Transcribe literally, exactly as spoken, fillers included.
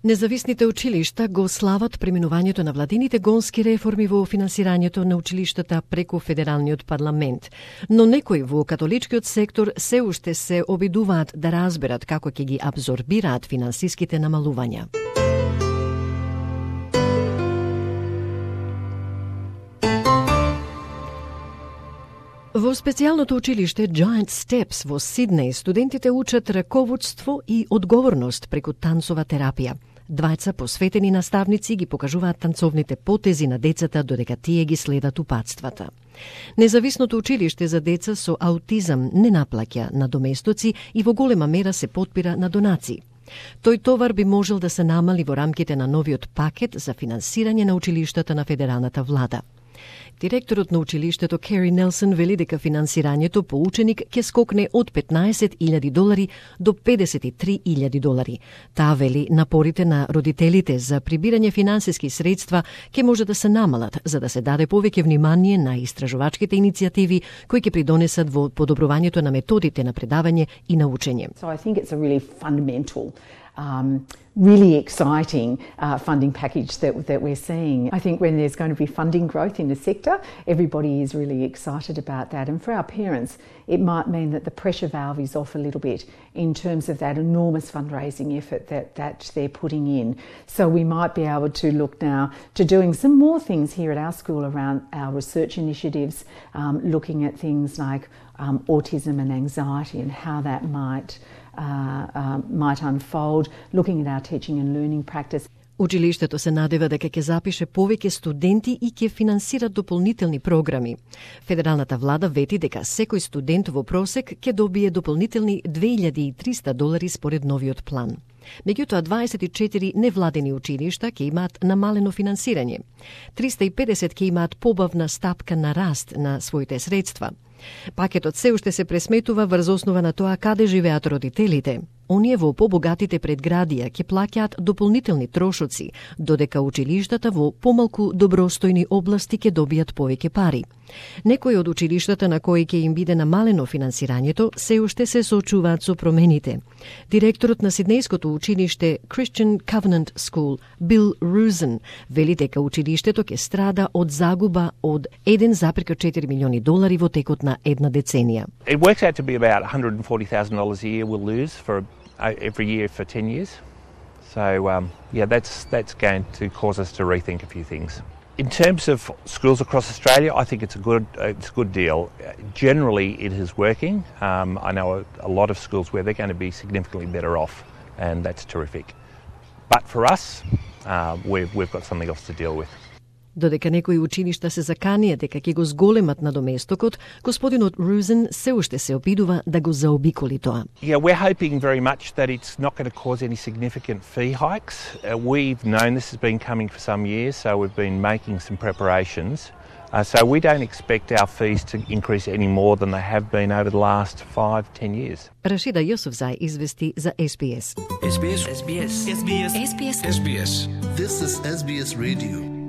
Независните училишта го слават преминувањето на владините гонски реформи во финансирањето на училиштата преку Федералниот парламент. Но некои во католичкиот сектор се уште се обидуваат да разберат како ќе ги абсорбираат финансиските намалувања. Во специјалното училиште Giant Steps во Сиднеј студентите учат раководство и одговорност преку танцова терапија. Двајца посветени наставници ги покажуваат танцовните потези на децата додека тие ги следат упатствата. Независното училиште за деца со аутизам не наплаќа надоместоци и во голема мера се потпира на донации. Тој товар би можел да се намали во рамките на новиот пакет за финансирање на училиштата на федералната влада. Директорот на училиштето Кери Нелсон вели дека финансирањето по ученик ќе скокне од петнаесет илјади долари до педесет и три илјади долари. Таа вели напорите на родителите за прибирање финансиски средства ќе може да се намалат за да се даде повеќе внимание на истражувачките иницијативи кои ќе придонесат во подобрувањето на методите на предавање и на учење. So I think it's a really fundamental Um, really exciting uh, funding package that, that we're seeing. I think when there's going to be funding growth in the sector, everybody is really excited about that. And for our parents, it might mean that the pressure valve is off a little bit in terms of that enormous fundraising effort that, that they're putting in. So we might be able to look now to doing some more things here at our school around our research initiatives, um, looking at things like um, autism and anxiety and how that might Uh, uh, might unfold, looking at our teaching and learning practice. Училиштето се надева дека ќе запише повеќе студенти и ќе финансира дополнителни програми. Федералната влада вети дека секој студент во просек ќе добие дополнителни две илјади и триста долари според новиот план. Меѓутоа, дваесет и четири невладени училишта ќе имаат намалено финансирање. триста и педесет ќе имаат побавна стапка на раст на своите средства. Пакетот се уште се пресметува врз основа на тоа каде живеат родителите. Оние во побогатите предградија ќе плаќаат дополнителни трошоци, додека училиштата во помалку добростојни области ќе добијат повеќе пари. Некои од училиштата на кои ќе им биде намалено финансирањето се уште се соочуваат со промените. Директорот на Сиднејското училиште Christian Covenant School, Бил Рузен, вели дека училиштето ќе страда од загуба од еден зарез четири милиони долари во текот на една деценија. It works out to be about one hundred forty thousand dollars a year we'll lose for uh, every year for ten years. So um, yeah, that's that's going to cause us to rethink a few things. In terms of schools across Australia, I think it's a good it's a good deal. Generally, it is working. Um, I know a, a lot of schools where they're going to be significantly better off, and that's terrific. But for us, uh, we've we've got something else to deal with. Додека некои училишта се заканија дека ќе го зголемат надоместокот, господинот Рузен се уште се обидува да го заобиколи тоа. Yeah, we're hoping very much that it's not going to cause any significant fee hikes. Uh, we've known this has been coming for some years, so we've been making some preparations. Uh, so we don't expect our fees to increase any more than they have been over the last five, ten years. Рашида Јосуфзај извести за Ес Би Ес. Ес Би Ес. Ес Би Ес. Ес Би Ес. Ес Би Ес. Ес Би Ес. This is Ес Би Ес Radio.